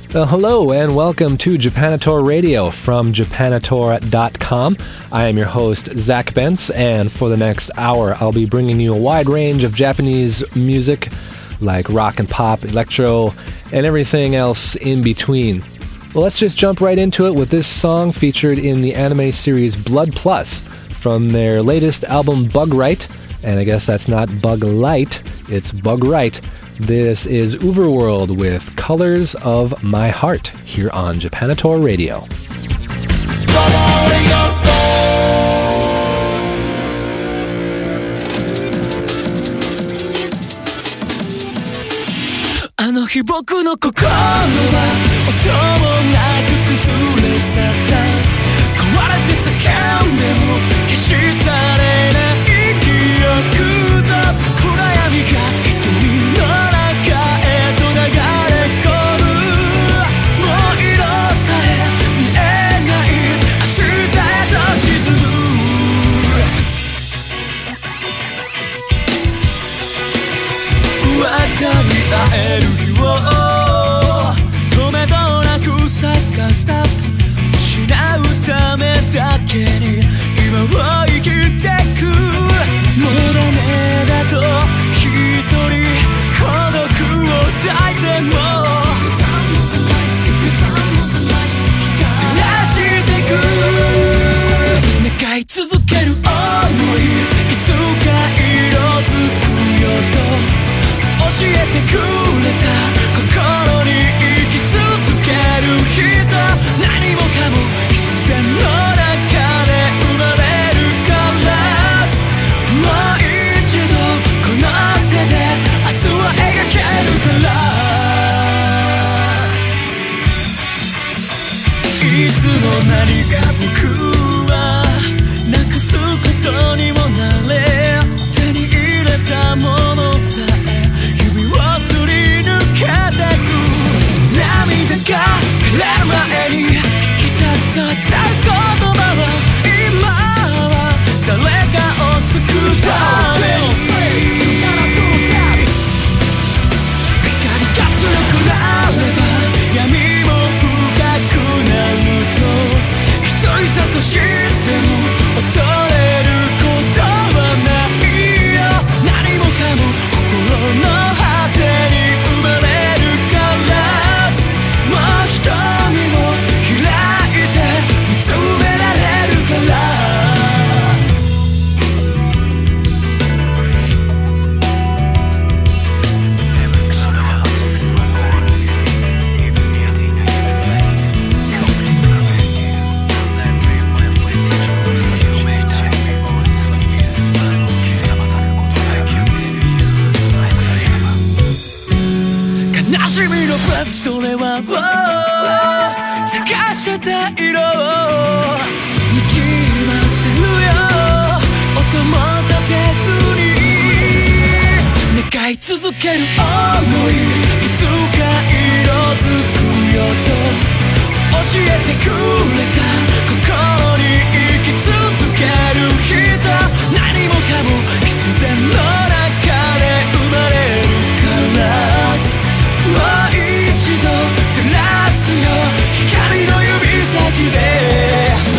Hello and welcome to Japanator Radio from Japanator.com. I am your host, Zach Bentz, and for the next hour, I'll be bringing you a wide range of Japanese music like rock and pop, electro, and everything else in between. Well, let's just jump right into it with this song featured in the anime series Blood Plus from their latest album Bug Right, and I guess that's not Bug Light, it's Bug Right. This is Overworld with Colors of My Heart here on Japanator Radio. あの日僕の心は音もなく崩れ去った壊れて叫んでも消し去れない記憶だ暗闇が瞳の中へと流れ込むもう色さえ見えない明日へと沈む分かり合える日を止めどなく探した失うためだけに今を生きてくもうダメだと一人孤独を抱いても照らしてく願い続ける想いいつか色づくよと教えてくれた心に生き続ける人何もかも必然の中で生まれるからもう一度この手で明日は描けるからいつの間にか僕はなくすことにもなれ手に入れたものさすり抜けてく涙が枯れる前に聞きたかった言葉は今は誰かを救うために光が強くなれば闇も深くなると気づいたとしても恐れることはないよ何もかも心の手に生まれるからもう瞳を開いて見つめられるから悲しみのブレスそれは探してた色をにじませるよ音も立てずに願い続ける想いいつか色づくよと教えてくれた心に生き続ける人何もかも必然の中で生まれるからもう一度照らすよ光の指先で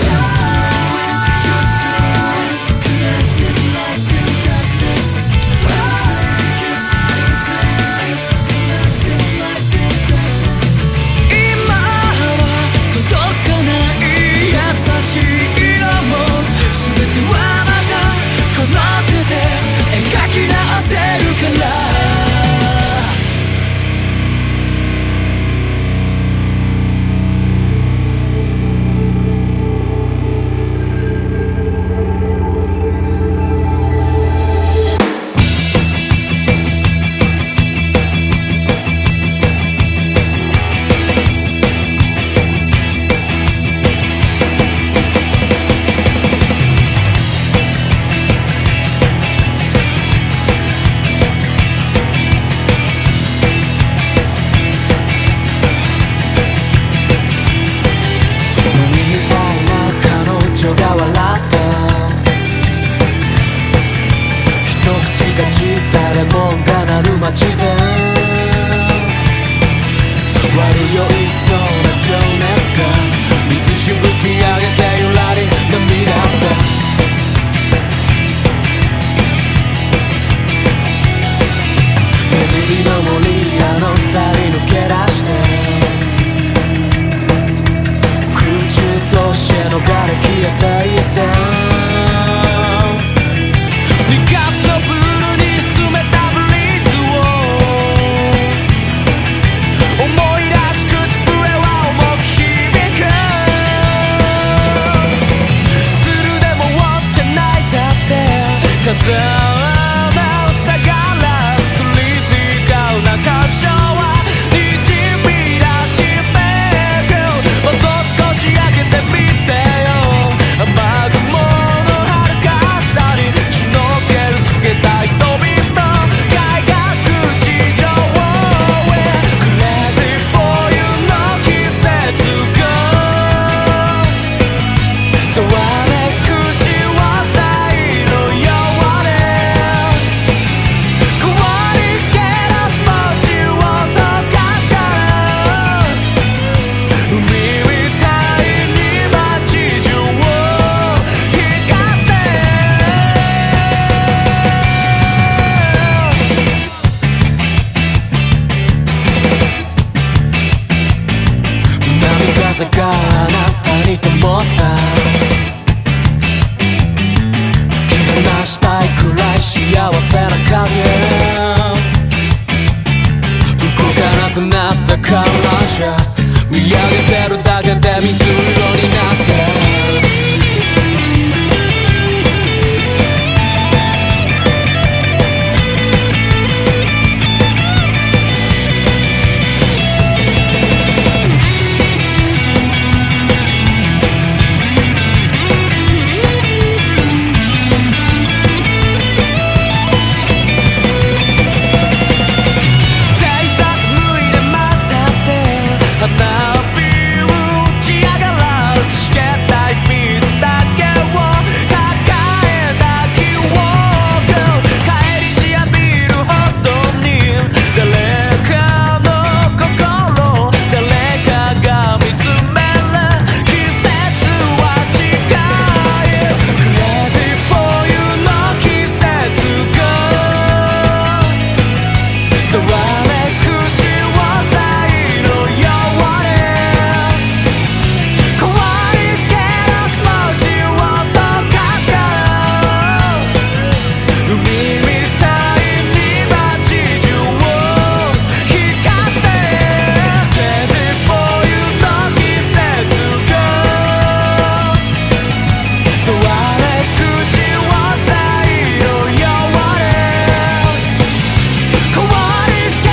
今は届かない優しい色も全てはまたこの手で描き車見上げてるだけで水色になって変わりつけ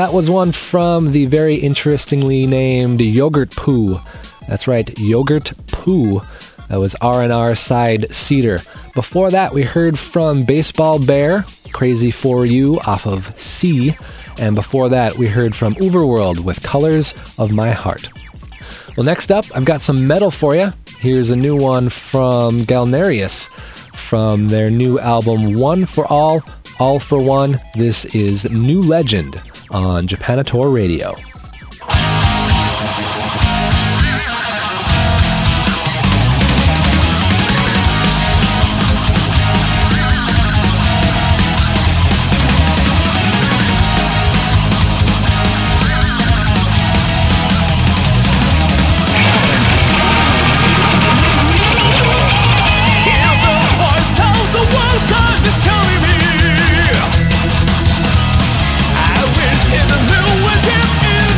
that was one from the very interestingly named Yogurt Poo. That's right, Yogurt Poo. That was R&R Side Cedar. Before that, we heard from Baseball Bear, Crazy For You off of C. And before that, we heard from Overworld with Colors of My Heart. Well, next up, I've got some metal for you. Here's a new one from Galnerius from their new album One For All For One. This is New Legend on Japanator Radio. In the middle with him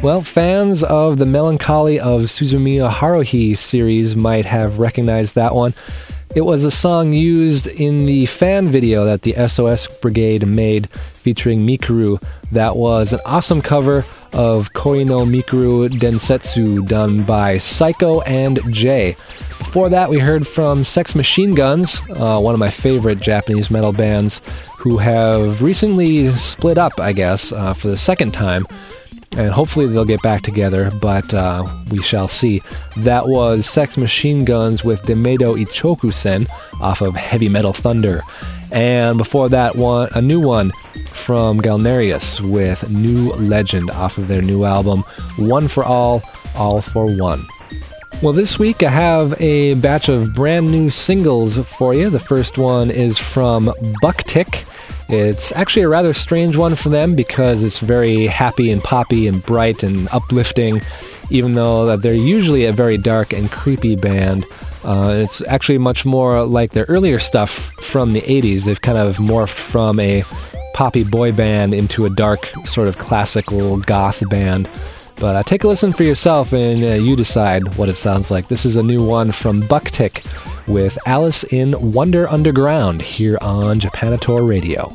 Well, fans of the Melancholy of Suzumiya Haruhi series might have recognized that one. It was a song used in the fan video that the SOS Brigade made featuring Mikuru. That was an awesome cover of Koi no Mikuru Densetsu done by Psycho and Jay. Before that, we heard from Sex Machine Guns, one of my favorite Japanese metal bands, who have recently split up, I guess, for the second time. And hopefully they'll get back together, but we shall see. That was Sex Machine Guns with Demedo Ichoku-sen off of Heavy Metal Thunder. And before that, a new one from Galnerius with New Legend off of their new album, One for All for One. Well, this week I have a batch of brand new singles for you. The first one is from Bucktick. It's actually a rather strange one for them because it's very happy and poppy and bright and uplifting, even though they're usually a very dark and creepy band. It's actually much more like their earlier stuff from the 80s. They've kind of morphed from a poppy boy band into a dark sort of classical goth band. But take a listen for yourself and you decide what it sounds like. This is a new one from Bucktick with Alice in Wonder Underground here on Japanator Radio.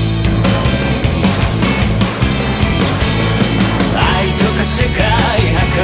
世界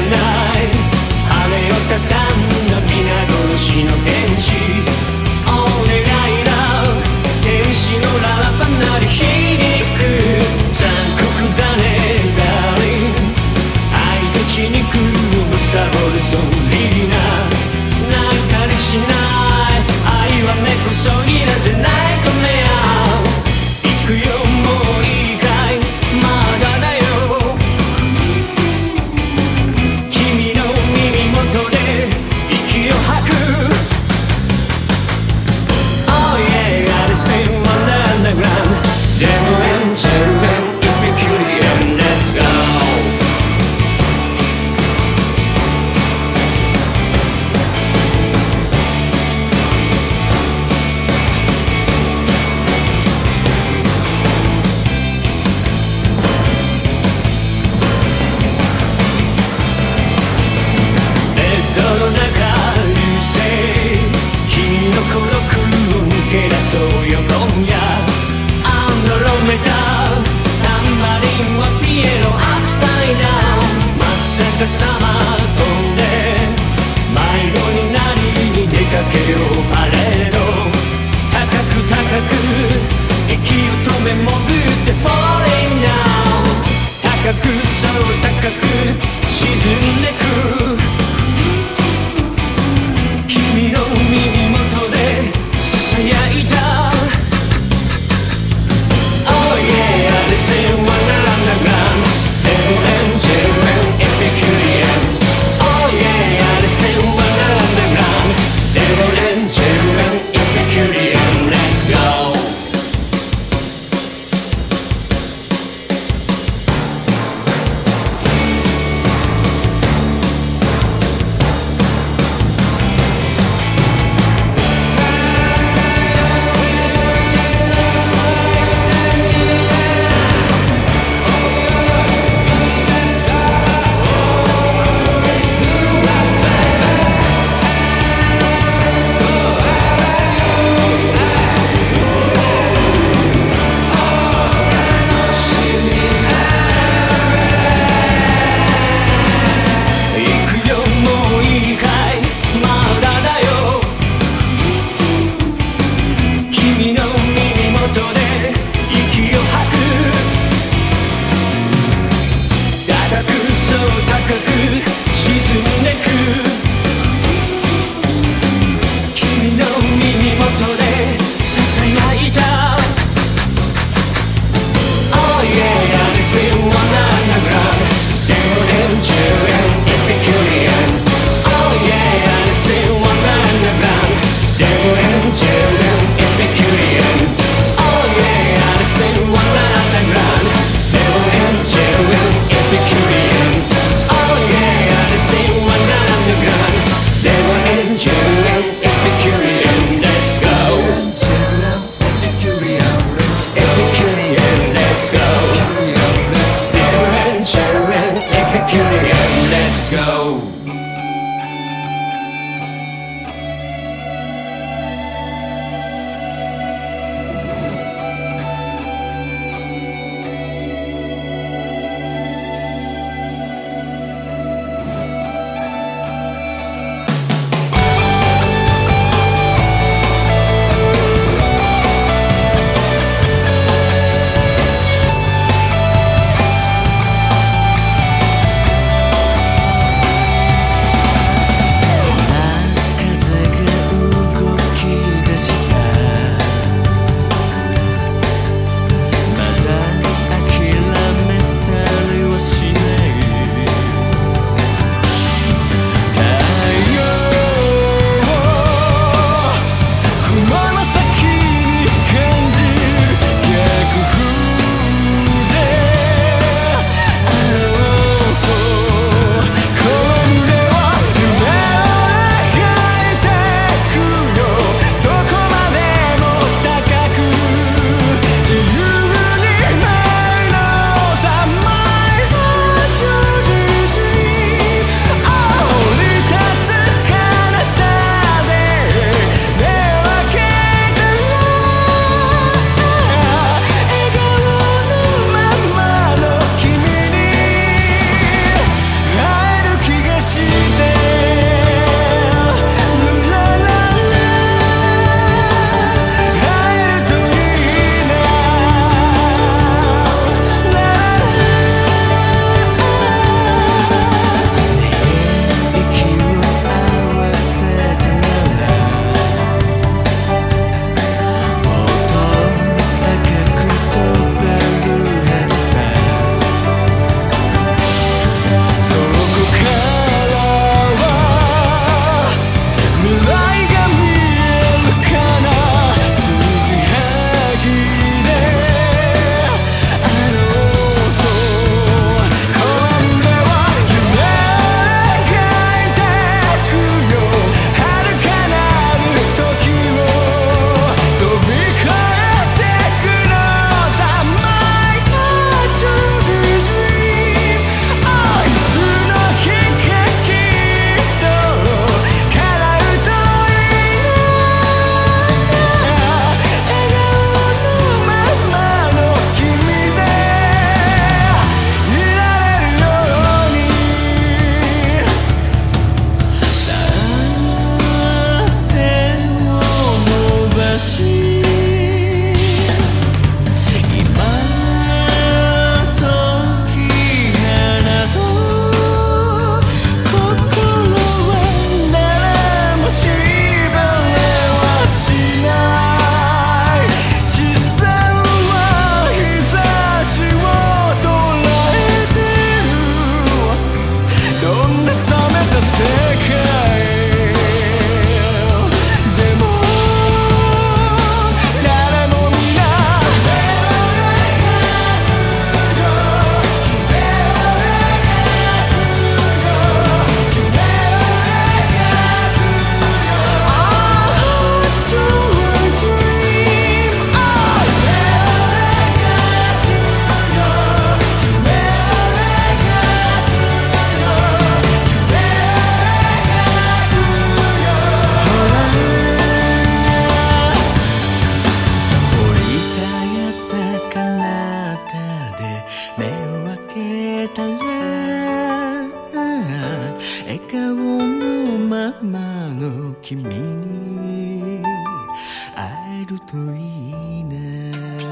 れるといいね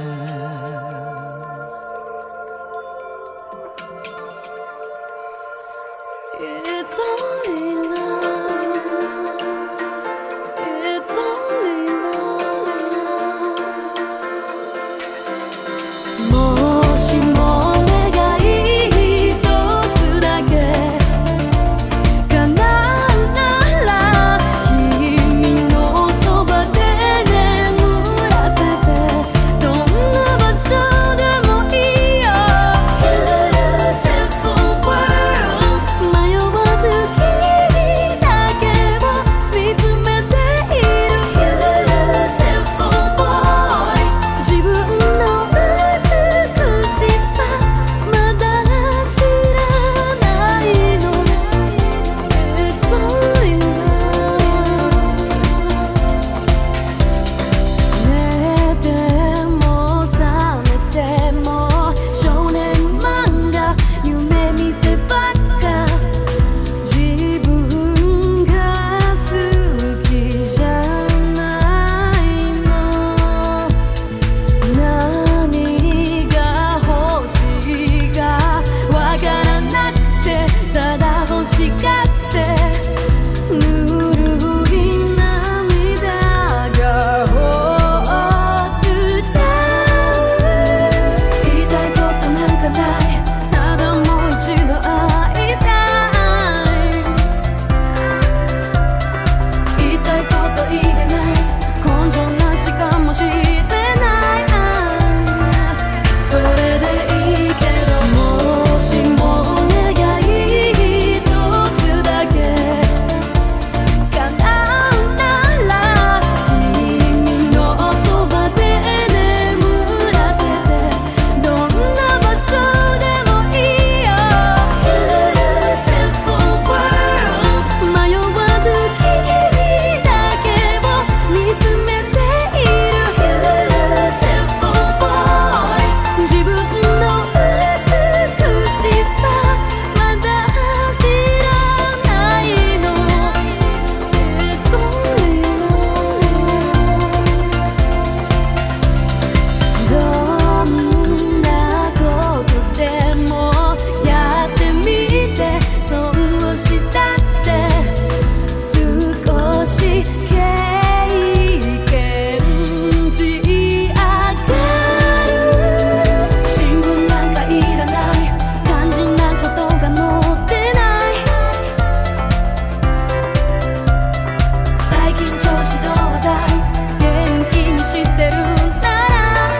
It's only love It's only love もしも願い一つだけ叶うなら君のそばで眠らせてどんな場所でもいいよ Beautiful world 迷わず君だけを見つめている Beautiful boy 自分の美しさまだ知らないの It's only love 寝ても覚めても少年漫画夢見てばっか自分が好きじゃないの何が欲しいかわからなくてただ欲しがってぬるい涙がを伝う言いたいことなんかないただもう一度会いたい言いたいこと言えない根性なしかもしれないそれでいいけどもしも願い一つだけ叶うなら君のそばで眠らせてどんな場所でもいいよ Beautiful world 迷わず君だけを見つめている Beautiful boy 自分の美しさまだ知らないの It's only love どんなことでもやってみて損をしたって少し経験値上がる新聞なんかいらない肝心なことが載ってない最近調子どうだい元気にしてるなら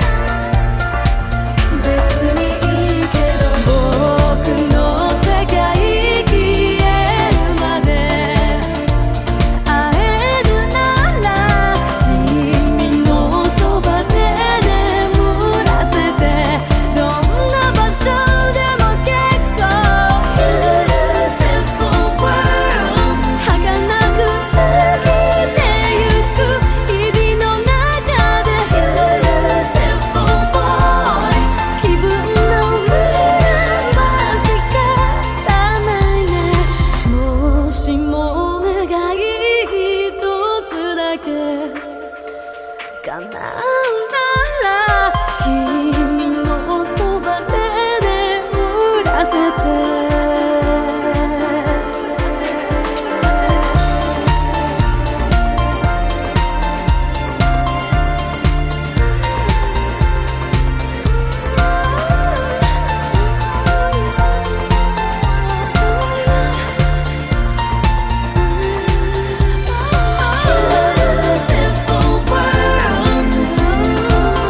別にいいけど僕の世界消えるまで会えるなら君のそばで眠らせてどんな場所でも結構 Beautiful world 儚く過ぎてゆく日々の中で Beautiful boy 気分の無駄しかないねもしも願い一つだけ叶うなら君のそばで眠らせてBeautiful world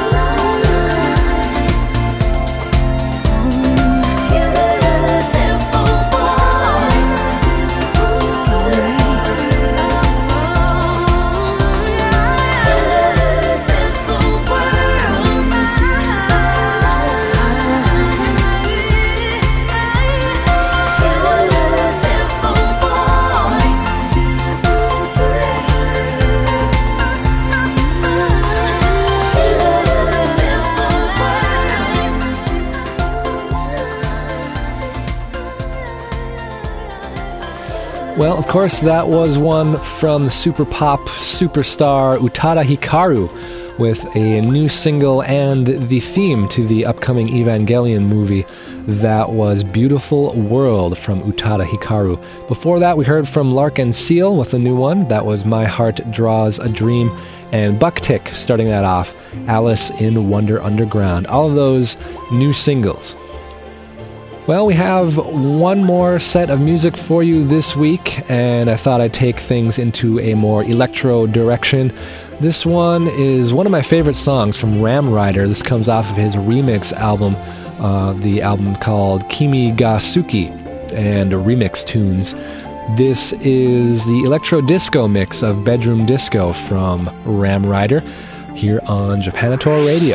Well, of course, that was one from super pop superstar Utada Hikaru with a new single and the theme to the upcoming Evangelion movie. That was Beautiful World from Utada Hikaru. Before that, we heard from Lark and Seal with a new one. That was My Heart Draws a Dream. And Bucktick starting that off, Alice in Wonder Underground. All of those new singles. Well, we have one more set of music for you this week, and I thought I'd take things into a more electro direction. This one is one of my favorite songs from Ram Rider. This comes off of his remix album, the album called Kimi ga Suki, and remix tunes. This is the electro disco mix of Bedroom Disco from Ram Rider here on Japanator Radio.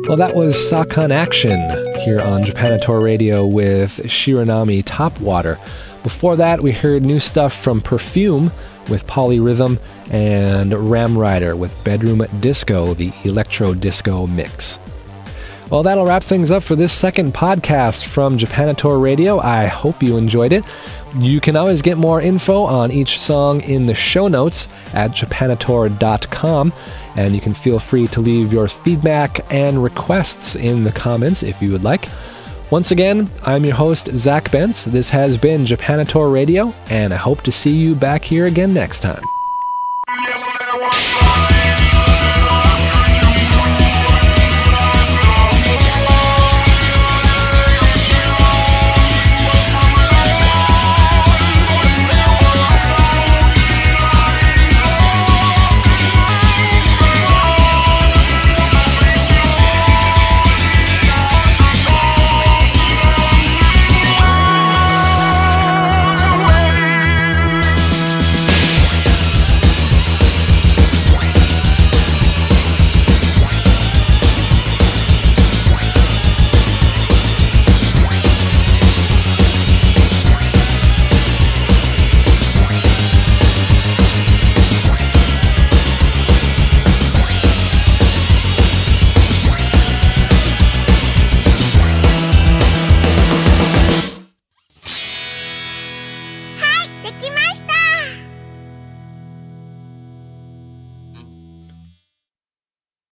Well, that was Sakan Action here on Japanator Radio with Shiranami Topwater. Before that, we heard new stuff from Perfume with Polyrhythm and Ram Rider with Bedroom Disco, the electro disco mix. Well, that'll wrap things up for this second podcast from Japanator Radio. I hope you enjoyed it. You can always get more info on each song in the show notes at japanator.com, and you can feel free to leave your feedback and requests in the comments if you would like. Once again, I'm your host, Zach Bentz. This has been Japanator Radio, and I hope to see you back here again next time.